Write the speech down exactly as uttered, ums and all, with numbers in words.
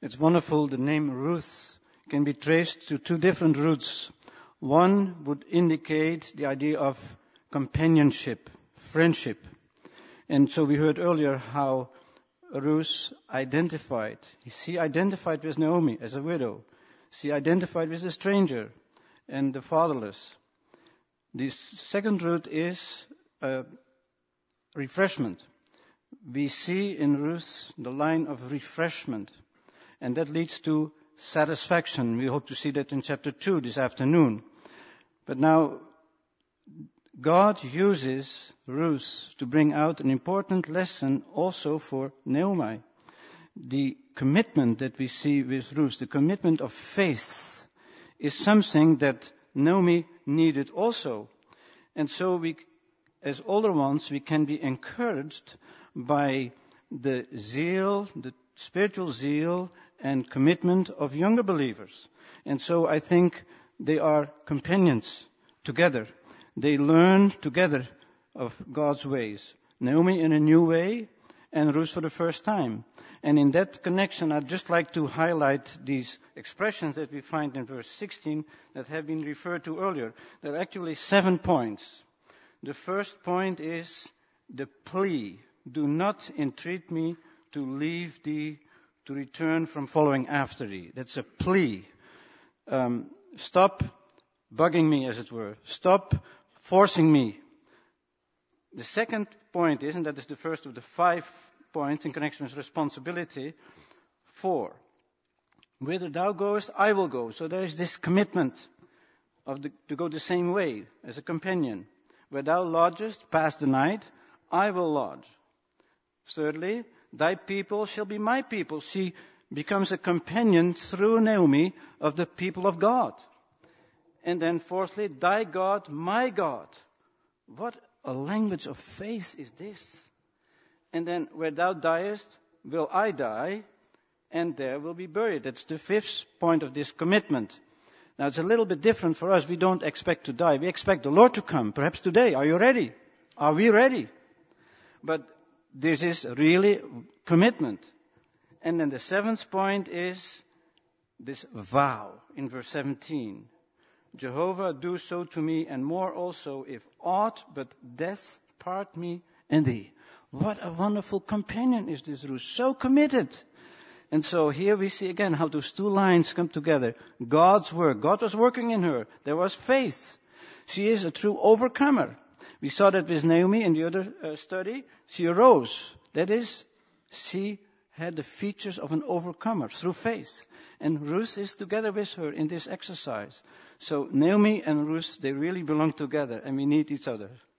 It's wonderful. The name Ruth can be traced to two different roots. One would indicate the idea of companionship, friendship. And so we heard earlier how Ruth identified. She identified with Naomi as a widow. She identified with the stranger and the fatherless. The second root is uh, refreshment. We see in Ruth the line of refreshment, and that leads to satisfaction. We hope to see that in chapter two this afternoon. But now, God uses Ruth to bring out an important lesson also for Naomi. The commitment that we see with Ruth, the commitment of faith, is something that Naomi needed also. And so we, as older ones, we can be encouraged by the zeal, the spiritual zeal and commitment of younger believers. And so I think they are companions together. They learn together of God's ways. Naomi in a new way and Ruth for the first time. And in that connection, I'd just like to highlight these expressions that we find in verse sixteen that have been referred to earlier. There are actually seven points. The first point is the plea. Do not entreat me to leave thee, to return from following after thee. That's a plea. Um, stop bugging me, as it were. Stop forcing me. The second point is, and that is the first of the five points in connection with responsibility, four. Whither thou goest, I will go. So there is this commitment of the, to go the same way as a companion. Where thou lodgest, pass the night, I will lodge. Thirdly, thy people shall be my people. She becomes a companion through Naomi of the people of God. And then fourthly, thy God, my God. What a language of faith is this? And then, where thou diest, will I die, and there will be buried. That's the fifth point of this commitment. Now, it's a little bit different for us. We don't expect to die. We expect the Lord to come, perhaps today. Are you ready? Are we ready? But this is really commitment. And then the seventh point is this vow in verse seventeen. Jehovah, do so to me, and more also, if aught but death part me and thee. What a wonderful companion is this Ruth, so committed. And so here we see again how those two lines come together. God's work. God was working in her. There was faith. She is a true overcomer. We saw that with Naomi in the other uh, study. She arose. That is, she had the features of an overcomer through faith. And Ruth is together with her in this exercise. So Naomi and Ruth, they really belong together, and we need each other.